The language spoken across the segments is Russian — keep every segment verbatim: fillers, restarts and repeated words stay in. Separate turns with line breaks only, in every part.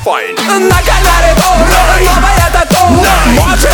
Файн.
На канале Тур, новая тату, может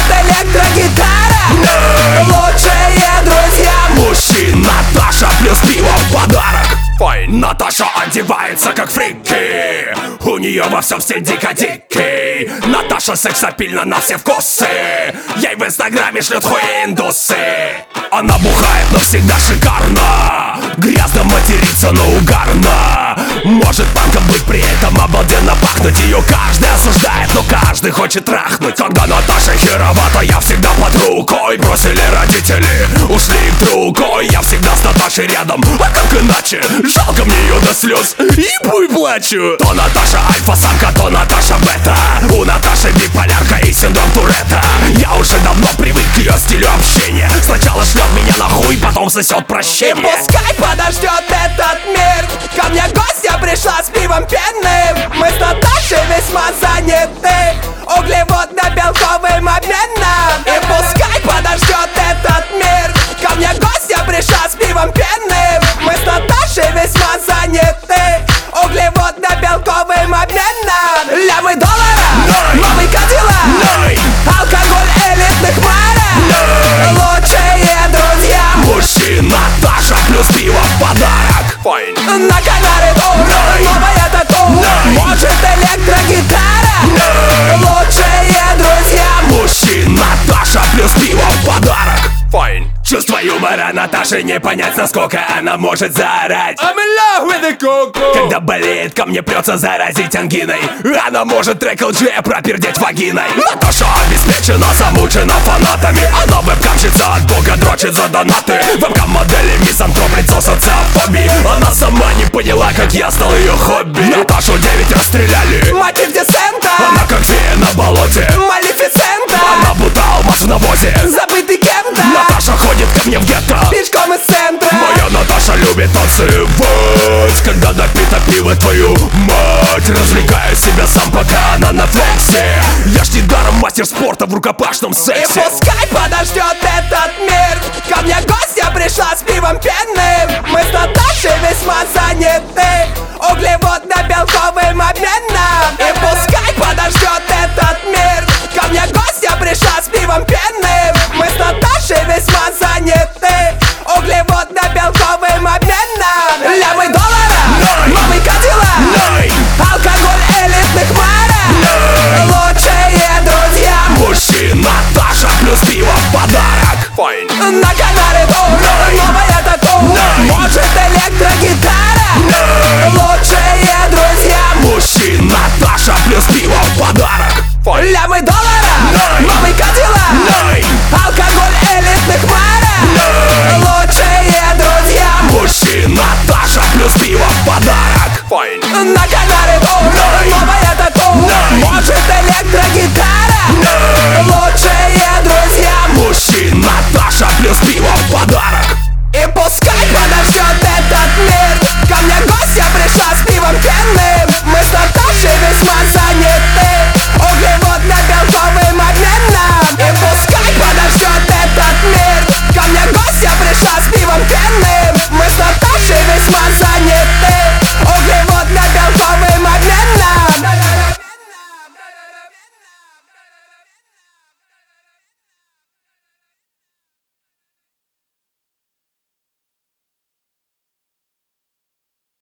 электрогитара. Лучшие друзья
Мужчин Наташа плюс пиво в подарок. Файн. Наташа одевается как фрики, у нее во всем стиль дико дикий. Наташа сексапильна на все вкусы, ей в инстаграме шлют хуиндусы. Она бухает, но всегда шикарно, грязно матерится, но угарно. Может панком быть, при этом обалденно пахнуть. Ее каждый осуждает, но каждый хочет трахнуть. Когда Наташа херовата, я всегда под рукой. Бросили родители, ушли к другой. Я всегда с Наташей рядом, а как иначе? Жалко мне ее до слез, ебу и плачу. То Наташа альфа-самка, то Наташа бета. У Наташи биполярка и синдром Туретта. Я уже давно привык к ее стилю общения. Сначала шлет меня нахуй, потом сосет прощение.
И пускай подождет этот мир. Ко мне гостья пришла с пивом пенным. Мы с Наташей весьма заняты углеводно-белковым обменом. И пускай подождет этот мир. Ко мне гостья пришла с пивом пенным. Мы с Наташей весьма заняты углеводно-белковым обменом. Лямы доллара, новый Кадиллак, алкоголь элитных марок. Лучшие друзья
мужчин Наташа плюс пиво в подарок. Файн.
на канале Тур, новая тату, может электрогитара. Лучшие друзья
Мужчин Наташа плюс пиво в подарок. Файн. Чувство юмора Наташи не понять, насколько она может заорать.
I'm in love with the coco.
Когда болеет, ко мне прется заразить ангиной. Она может трек эл джи пропердеть вагиной. Наташа обеспечена, замучена фанатами. Она вебкамщица от бога, дрочит за донаты. Вебкам-модели, мизантроп, лицо социофобии. Она сама не поняла, как я стал ее хобби. Наташу девять расстреляли.
Мотив десента,
Она как фея на болоте.
Малефисента,
Она будто алмаз в навозе.
забытый кем-то.
Наташа ходит ко мне в гетто.
Пешком из центра.
Моя Наташа любит танцевать, когда напита пиво твою мать. Развлекаю себя сам, пока она на флексе. Я ж недаром мастер спорта в рукопашном
И
сексе.
пускай подождет этот мир. Ко мне гостья пришла с пивом пенным. Мы с Наташей весьма заняты углеводно-белковым